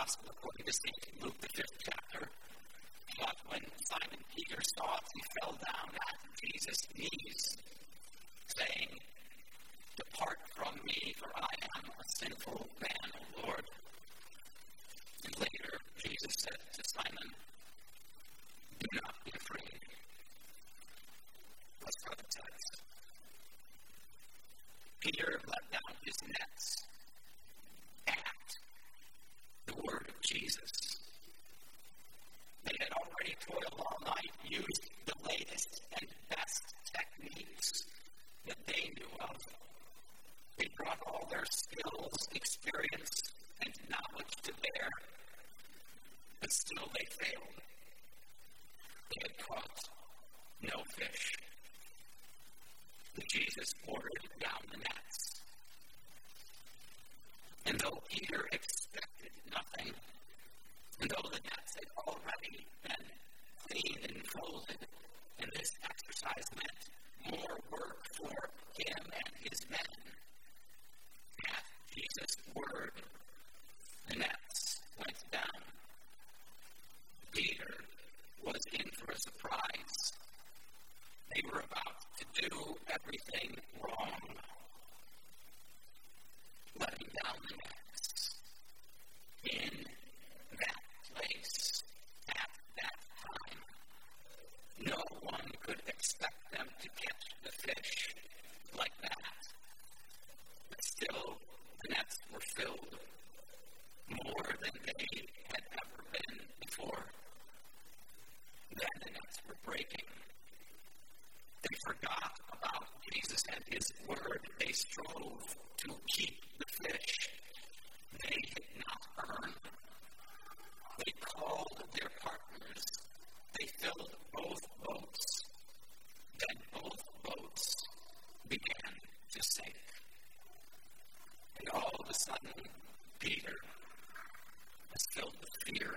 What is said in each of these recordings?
Gospel according to St. Luke, the 5th chapter. But when Simon Peter saw it, he fell down at Jesus' knees, saying, "Depart from me, for I am a sinful man, O Lord." And later, Jesus said to Simon, "Do not be afraid." Let's go to the text. Peter let down his nets at the word of Jesus. They had already toiled all night, used the latest and best techniques that they knew of. They brought all their skills, experience, and knowledge to bear, but still they failed. They had caught no fish. But Jesus ordered down the nets. And though Peter expected nothing, and though the nets had already been cleaned and folded, and this exercise meant more work for him and his men, at Jesus' word, the nets went down. Peter was in for a surprise. They were about to do everything wrong. Letting down the nets in that place at that time. No one could expect them to catch the fish like that. But still, the nets were filled more than they had ever been before. Then the nets were breaking. They forgot about Jesus and his word. They strove to keep the fish they had not earned. They called their partners. They filled both boats. Then both boats began to sink. And all of a sudden, Peter was filled with fear.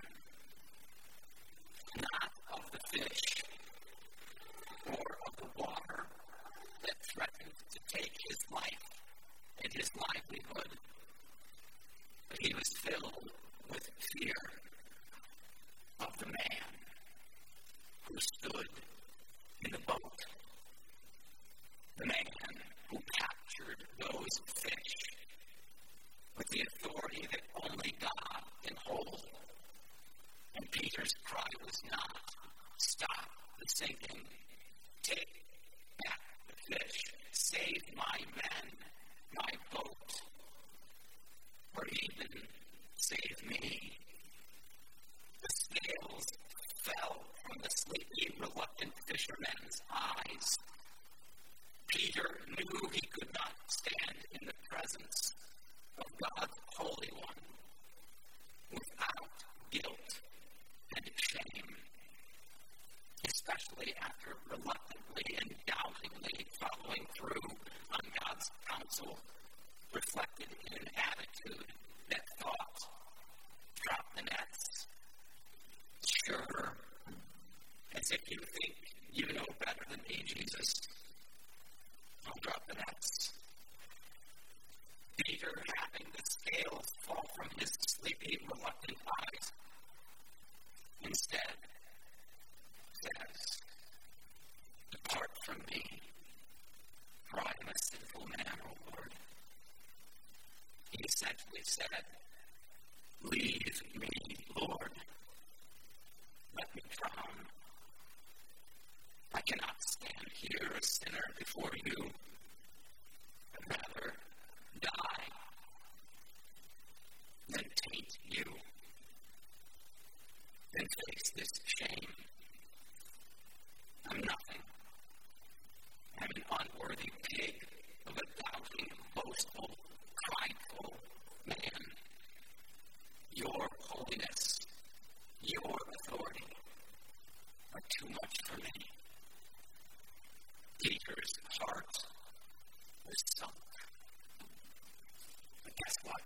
Not of the fish or of the water that threatened to take his life and his livelihood, but he was filled with fear of the man who stood in the boat, the man who captured those fish with the authority that only God can hold. And Peter's cry was not, "Stop the sinking. Take back the fish. Save my men, my boat, or even save me." The scales fell from the sleepy, reluctant fisherman's eyes. Peter knew he could not stand in the presence of God's Holy One without guilt and shame, especially after reluctantly and doubtingly following through on God's counsel, reflected in an attitude that thought, "Drop the nets." Sure, as if you think you know better than me, Jesus. I'll drop the nets. Peter, having the scales fall from his sleepy, reluctant eyes, instead says, "Depart from me, for I am a sinful man, O Lord." He essentially said, "Leave me, Lord. Let me drown. I cannot stand here a sinner before you. I'd rather die than taint you, than face this shame. I'm nothing. I'm an unworthy pig of a doubting, boastful, prideful man. Your holiness, your authority are too much for me." Peter's heart was sunk. But guess what?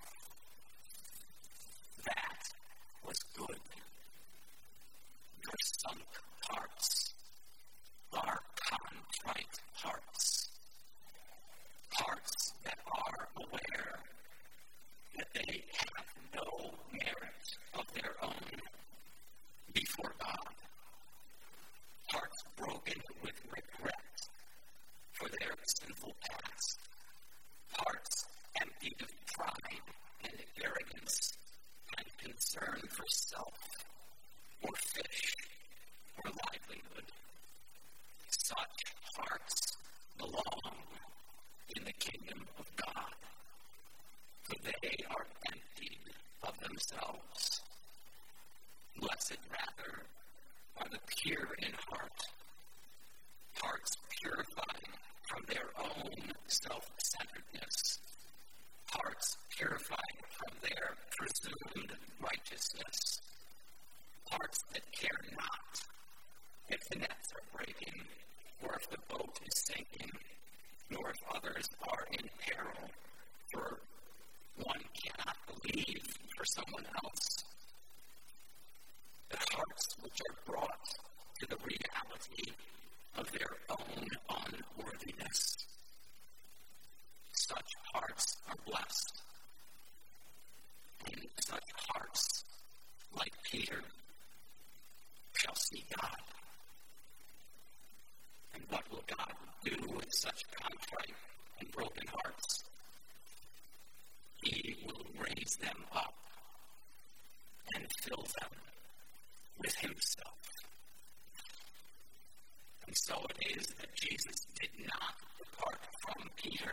That was good. Your sunk hearts are contrite hearts. Hearts that are aware that they have no merit of hearts belong in the kingdom of God, for they are emptied of themselves. Blessed, rather, are the pure in heart, hearts purified from their own self-centeredness, hearts purified from their presumed righteousness, hearts that care not if the nets are breaking, or if the boat is sinking, nor if others are in peril, for one cannot believe for someone else. The hearts which are brought to the reality of their own unworthiness. Such hearts are blessed, and such hearts, like Peter, shall see God. And what will God do with such contrite and broken hearts? He will raise them up and fill them with himself. And so it is that Jesus did not depart from Peter.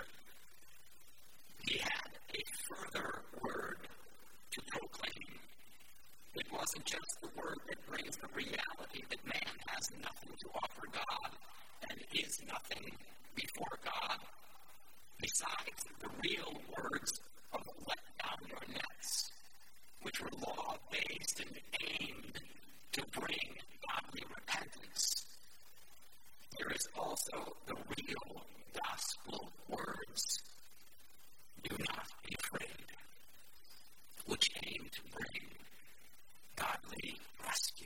He had a further word to proclaim. It wasn't just the word that brings the reality that man has nothing to offer God and is nothing before God, besides the real words of let down your nets, which were law-based and aimed to bring godly repentance. There is also the real gospel words, do not be afraid, which aim to bring godly rescue.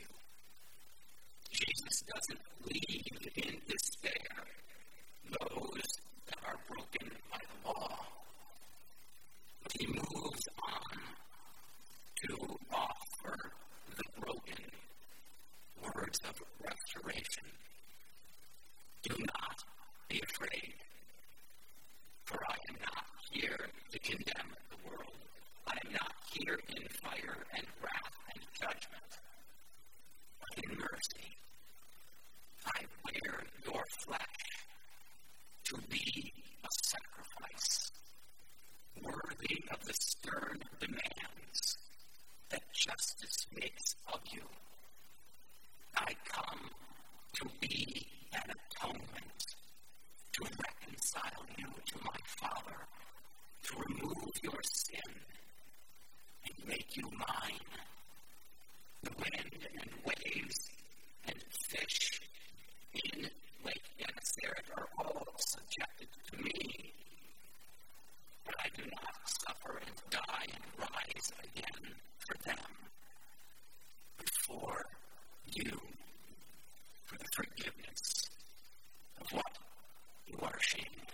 Jesus doesn't leave in despair those that are broken by the law, but he moves on to offer the broken words of restoration. Do not be afraid, for I am not here to condemn the world. I am not here in fire and wrath and judgment, but in mercy. I wear your flesh to be a sacrifice, worthy of the stern demands that justice makes of you. I come to be an atonement, to reconcile you to my Father, to remove your sin and make you mine. The wind and waves and fish in Lake Gennesaret are all subjected to me, but I do not suffer and die and rise again for them, but for you, for the forgiveness of what you are ashamed.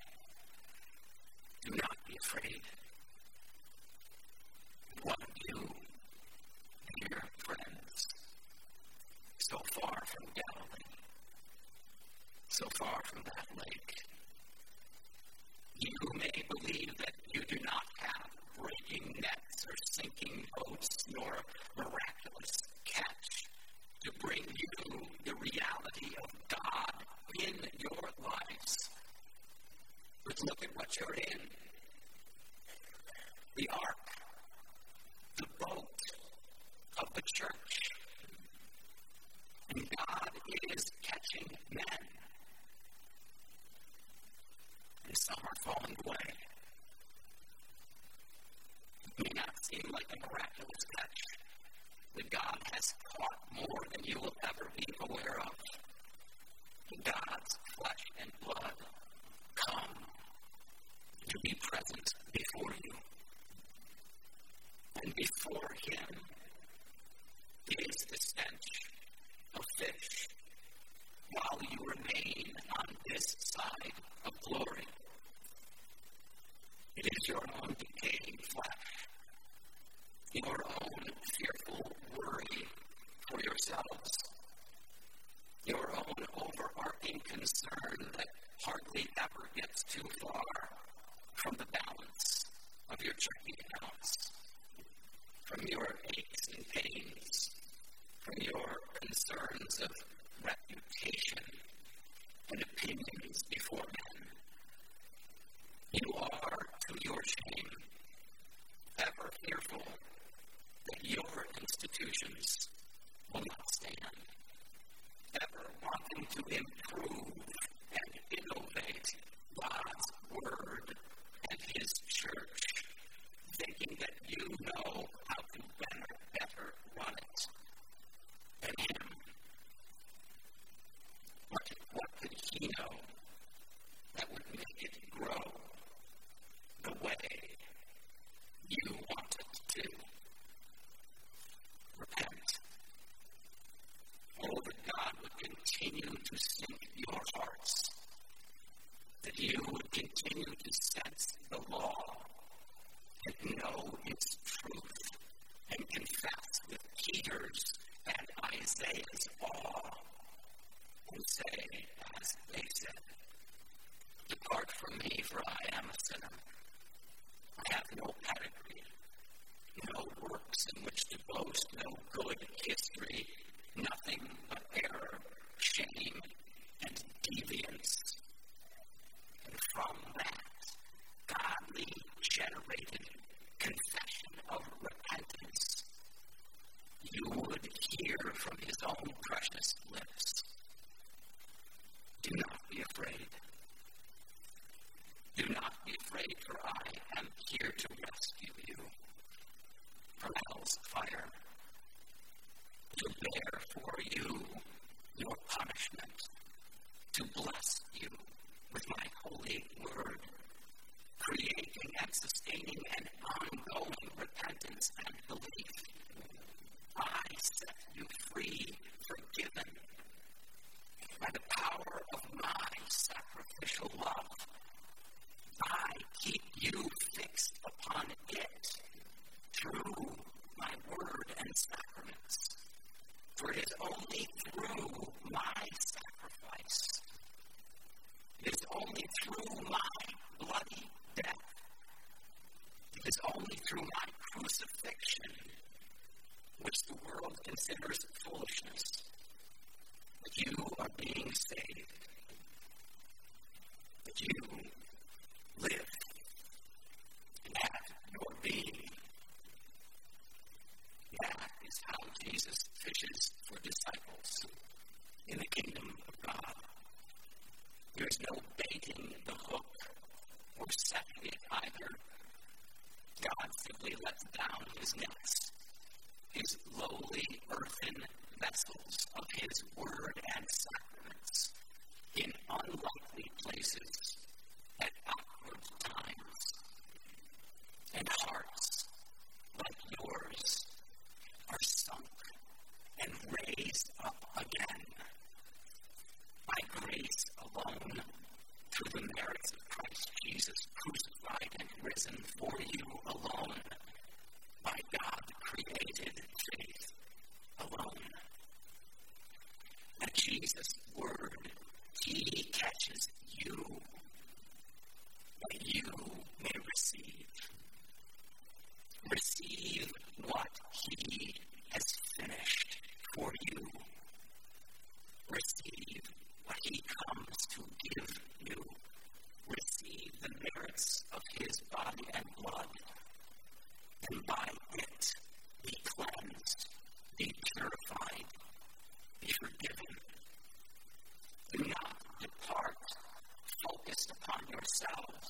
Do not be afraid. One of you, dear friends, so far from Galilee, so far from that lake, you may believe that you do not have breaking nets or sinking boats nor miraculous catch to bring you the reality of God in your lives. But look at what you're in. The ark, the boat of the church. And God is catching men. And some are falling away. It may not seem like a miraculous catch, but God has caught more than you will ever be aware of. God's flesh and blood come to be present before you. And before him is the stench of fish, while you remain on this side of glory. It is your own decaying flesh, your own fearful worry for yourselves, your own overarching concern that hardly ever gets too far from the balance of your checking accounts, from your aches and pains, from your concerns of reputation and opinions before men. You are, to your shame, ever fearful that your institutions will not stand, ever wanting to improve and innovate God's Word and His church, thinking that you know how to better run it than Him. What could He know that would make it grow the way you want it to? Repent. Oh, that God would continue to sink your hearts, that you would continue to sense the law and know its truth and confess with Peter's and Isaiah's awe and say, as they said, depart from me, for I am a sinner. I have no pedigree, no works in which to boast, no good history, nothing but error, shame, and deviance. And from that godly generated confession of repentance, you would hear from His own precious lips, do not be afraid. Do not be afraid, for I am here to rescue you from hell's fire, to bear for you your punishment, to bless you with my holy word, creating and sustaining an ongoing repentance and belief. I set you free, forgiven, by the power of my sacrificial love. I keep you fixed upon it through my word and sacraments. For it is only through my sacrifice, it is only through my bloody death, it is only through my crucifixion, which the world considers foolishness, that you are being saved, that you live and have your being. That is how Jesus fishes for disciples in the kingdom of God. There is no baiting the hook or setting it either. God simply lets down His nets, His lowly earthen vessels of His word and sacraments in unlikely places at awkward times. And hearts like yours are sunk and raised up again by grace alone, through the merits of Christ Jesus, crucified and risen for you alone, by God-created faith alone. That Jesus' word, He catches you, that you may receive. Receive what He has finished for you. Receive what He comes to give you. Receive the merits of His body and blood, and by it be cleansed, be purified, be forgiven. Do not depart focused upon yourselves,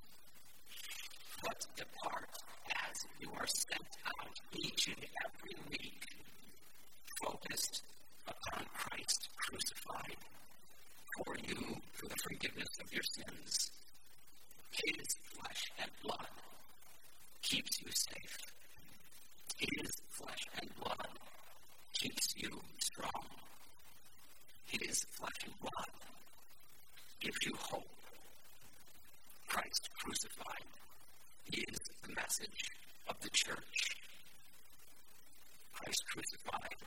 but depart as you are sent out each and every week, focused upon Christ crucified for you for the forgiveness of your sins. His flesh and blood keeps you safe. His flesh and blood keeps you strong. His flesh and blood gives you hope. Christ crucified is the message of the church. Christ crucified